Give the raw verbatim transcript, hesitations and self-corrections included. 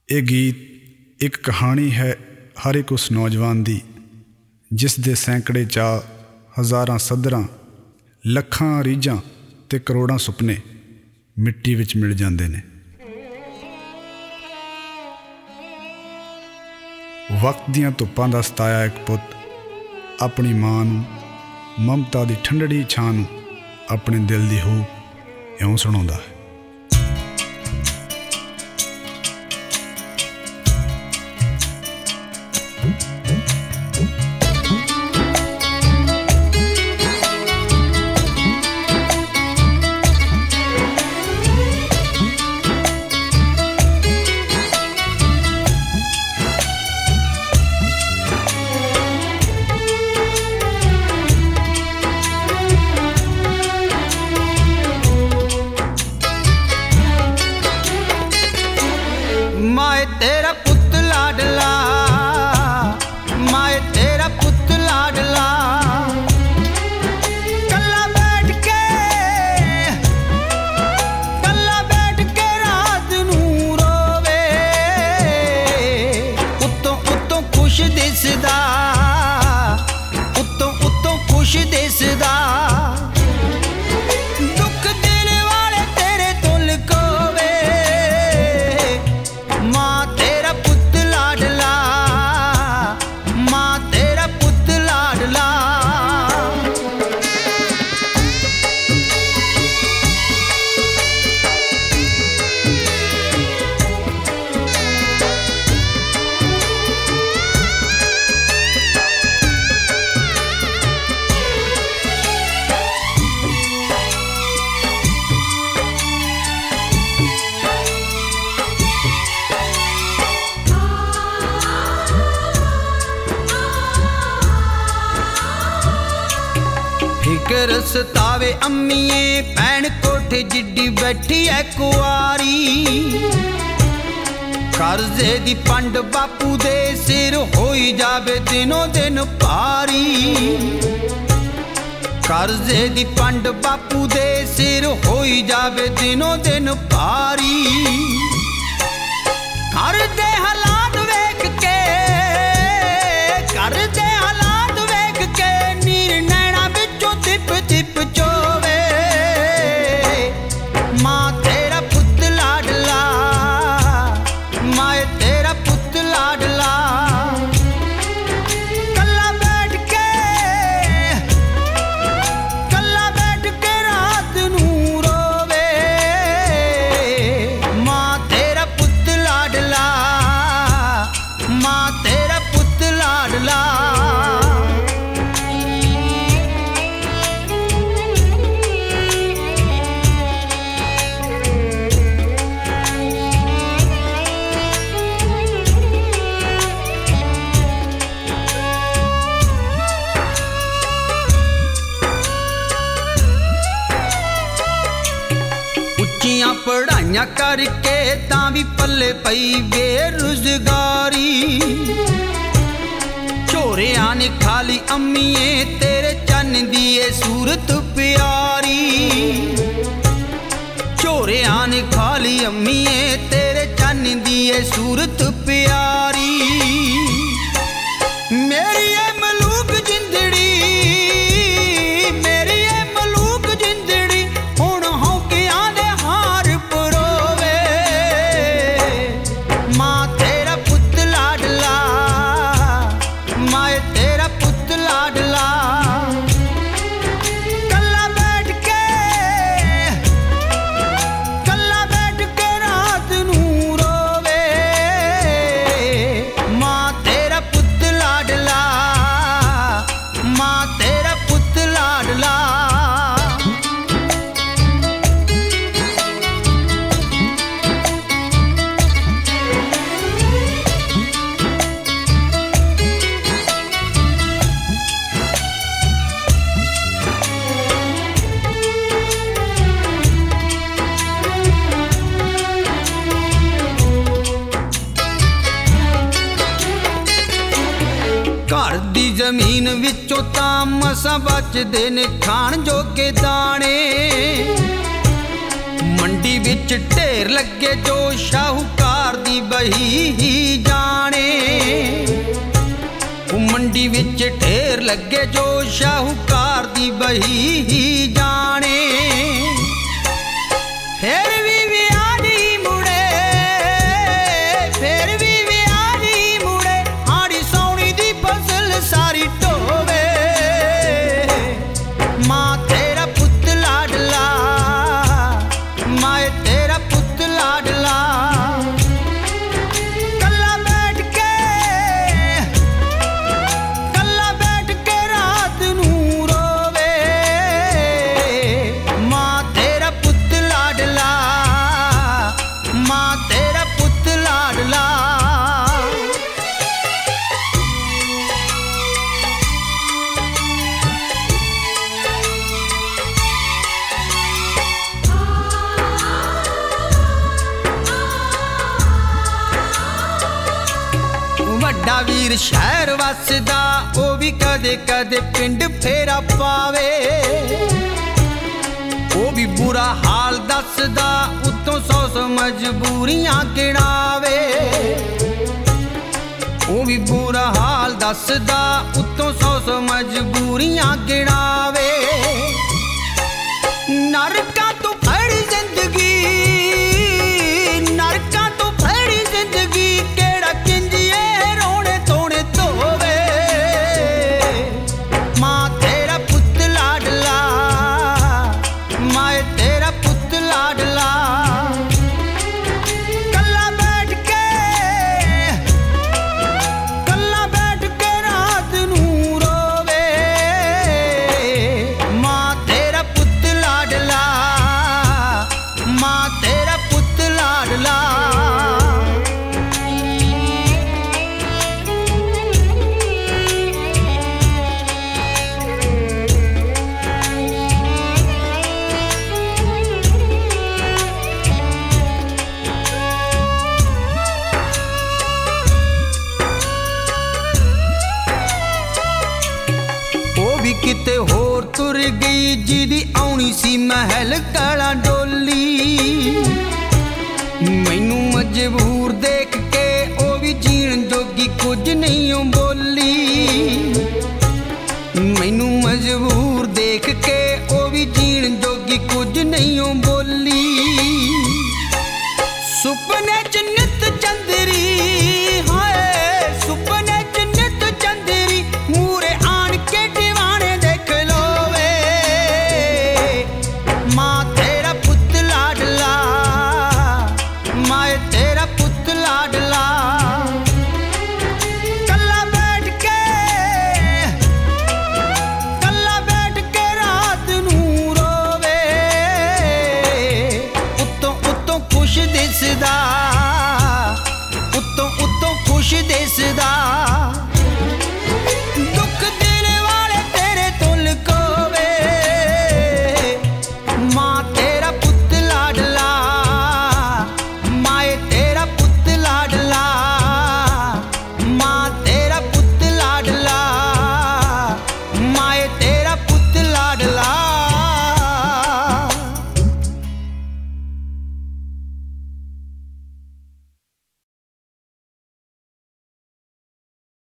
ਇਹ ਗੀਤ ਇੱਕ ਕਹਾਣੀ ਹੈ ਹਰ ਇੱਕ ਉਸ ਨੌਜਵਾਨ ਦੀ ਜਿਸ ਦੇ ਸੈਂਕੜੇ ਚਾਅ, ਹਜ਼ਾਰਾਂ ਸੱਧਰਾਂ, ਲੱਖਾਂ ਰੀਝਾਂ ਅਤੇ ਕਰੋੜਾਂ ਸੁਪਨੇ ਮਿੱਟੀ ਵਿੱਚ ਮਿਲ ਜਾਂਦੇ ਨੇ। ਵਕਤ ਦੀਆਂ ਧੁੱਪਾਂ ਦਾ ਸਤਾਇਆ ਇੱਕ ਪੁੱਤ ਆਪਣੀ ਮਾਂ ਨੂੰ ਮਮਤਾ ਦੀ ਠੰਡੜੀ ਛਾਂ ਨੂੰ ਆਪਣੇ ਦਿਲ ਦੀ ਹੂਕ ਇਉਂ ਸੁਣਾਉਂਦਾ ਹੈ। माए तेरा पुत लाडला, माए तेरा पुत लाडला, कल्ला बैठ के कल्ला बैठ के रात नू रोवे, उत्तों उत्तों खुश दिसदा, उत्तों उत्तों खुश दिसदा, दुख दिल वाले तेरे तो लुकोवे। फिकर सतावे अम्मीए भैन कोठे जिड्डी बैठी है कुआरी, कर्जे दी पंड बापू दे सिर होई जावे दिनों दिन भारी, कर्जे दी पंड बापू दे सिर होई जावे दिनों दिन भारी। घर दे हालात वेख के घर दे हालात वेख के नीर नैना विचों तिप तिप चोवे। मां तेरा पुत लाडला, माए तेरा पुत लाडला, कल्ला बैठ के कल्ला बैठ के रात नू रोवे। मां तेरा पुत लाडला, मां तेरा पुत लाडला। ਉੱਚੀਆਂ ਪੜ੍ਹਾਈਆਂ ਕਰਕੇ ਤਾਂ ਵੀ ਪੱਲੇ ਪਈ ਬੇਰੁਜ਼ਗਾਰੀ, ਝੋਰਿਆਂ ਨੇ ਖਾਲੀ ਅੰਮੀਏ ਤੇਰੇ ਚੰਨ ਦੀ ਏ ਸੂਰਤ ਪਿਆਰੀ, ਝੋਰਿਆਂ ਨੇ ਖਾਲੀ ਅੰਮੀਏ ਤੇਰੇ ਚੰਨ ਦੀ ਏ ਸੂਰਤ ਪਿਆਰੀ। ਮੇਰੀ ਏ ਮਲੂਕ ਜਿੰਦੜੀ, ਮੇਰੀ ਏ ਮਲੂਕ ਜਿੰਦੜੀ, ਹੁਣ ਹੌਕਿਆਂ ਦੇ ਹਾਰ ਪਰੋਵੇ। ਮਾਂ ਤੇਰਾ ਪੁੱਤ ਲਾਡਲਾ, ਮਾਏ ਤੇਰਾ ਪੁੱਤ ਲਾਡਲਾ, ਕੱਲਾ ਬੈਠ ਕੇ ਕੱਲਾ ਬੈਠ ਕੇ ਰਾਤ ਨੂੰ ਰੋਵੇ। ਮਾਂ ਤੇਰਾ ਪੁੱਤ ਲਾਡਲਾ, ਮਾਂ ਤੇਰਾ ਪੁੱਤ ਲਾਡਲਾ। घर दी जमीन विचों तां मसां बचदे ने खाण जोगे दाणे, मंडी विच ढेर लगे जो शाहूकार दी ਬਹੀ ਹੀ ਜਾਣੇ। ਉਹ ਮੰਡੀ ਵਿੱਚ ਢੇਰ ਲੱਗੇ ਜੋ ਸ਼ਾਹੂਕਾਰ ਦੀ ਬਹੀ ਹੀ ਜਾਣੇ। ਫਿਰ ਵੀ ਵਿਆਹੀ ਮੁੜੇ, ਫਿਰ ਵੀ ਵਿਆਹੀ ਮੁੜੇ, ਹਾੜੀ ਸੌਣੀ ਦੀ ਫਸਲ ਸਾਰੀ ਢੋਵੇ। ਮਾਂ ਤੇਰਾ ਪੁੱਤ ਲਾਡਲਾ, ਮਾਏ ਤੇਰਾ ਪੁੱਤ ਲਾਡਲਾ, ਕੱਲਾ ਬੈਠ ਕੇ, ਕੱਲਾ ਬੈਠ ਕੇ ਰਾਤ ਨੂੰ ਰੋਵੇ। ਮਾਂ ਤੇਰਾ ਪੁੱਤ ਲਾਡਲਾ, ਮਾਂ ਤੇਰਾ ਪੁੱਤ ਲਾਡਲਾ। ਵੱਡਾ ਵੀਰ ਸ਼ਹਿਰ ਵਸਦਾ, ਉਹ ਵੀ ਕਦੇ ਕਦੇ ਪਿੰਡ ਫੇਰਾ ਪਾਵੇ। ਉਹ ਵੀ ਬੁਰਾ ਹਾਲ ਦੱਸਦਾ, ਉੱਤੋਂ ਸੌ ਸੌ ਮਜਬੂਰੀਆਂ ਗਿਣਾਵੇ। ਉਹ ਵੀ ਬੁਰਾ ਹਾਲ ਦੱਸਦਾ, ਉੱਤੋਂ ਸੌ ਸੌ ਮਜਬੂਰੀਆਂ ਗਿਣਾਵੇ। ਨਰਕਾਂ ਤੋਂ ਫੜੀ ਜ਼ਿੰਦਗੀ, ਨਰਕਾਂ ਤੋਂ ਫੜੀ ਜ਼ਿੰਦਗੀ, ਕਿਹੜਾ ਕਿੰਜੀਏ ਰੋਣੇ ਧੋਣੇ ਧੋਵੇ। ਮਾਂ ਤੇਰਾ ਪੁੱਤ ਲਾਡਲਾ, ਮਾਏ ਤੇਰਾ ਪੁੱਤ ਲਾਡਲਾ, ਕੱਲਾ ਬੈਠ ਕੇ, ਕੱਲਾ ਬੈਠ ਕੇ ਰਾਤ ਨੂੰ ਰੋਵੇ। ਮਾਂ ਤੇਰਾ ਪੁੱਤ ਲਾਡਲਾ, ਮਾਂ ਤੇਰਾ ਪੁੱਤ ਲਾਡਲਾ। ਉਹ ਵੀ ਕਿਤੇ ਹੋਰ ਤੁਰ ਗਈ, ਜਿਹਦੀ ਆਉਣੀ ਸੀ ਮਹਿਲ ਕਾਲਾ ਡੋਲੀ। ਮੈਨੂੰ ਮਜਬੂਰ ਦੇਖ ਕੇ ਉਹ ਵੀ ਜੀਣ ਜੋਗੀ ਕੁਝ ਨਹੀਂ ਓ ਬੋਲੀ। ਮੈਨੂੰ ਮਜਬੂਰ ਦੇਖ ਕੇ ਉਹ ਵੀ ਜੀਣ ਜੋਗੀ ਕੁਝ ਨਹੀਂ ਓ ਬੋਲੀ। ਸੁਪਨੇ ਚ ਨਿਤ ਚੰਦਰੀ, ਹਾਏ ਸੁਪਨੇ ਚ ਨਿਤ ਚੰਦਰੀ, ਮੂਰੇ ਆਣ ਕੇ ਦੀਵਾਨੇ ਦੇਖ ਲੋਵੇ। ਮਾਂ ਤੇਰਾ ਪੁੱਤ ਲਾਡਲਾ, ਮਾਏ ਤੇਰਾ ਪੁੱਤ ਲਾਡਲਾ, ਕੱਲਾ ਬੈਠ ਕੇ, ਕੱਲਾ ਬੈਠ ਕੇ ਰਾਤ ਨੂੰ ਰੋਵੇ। ਉੱਤੋਂ ਉੱਤੋਂ ਖੁਸ਼ ਦਿਸਦਾ, ਉੱਤੋਂ ਉੱਤੋਂ ਖੁਸ਼ ਦਿਸਦਾ,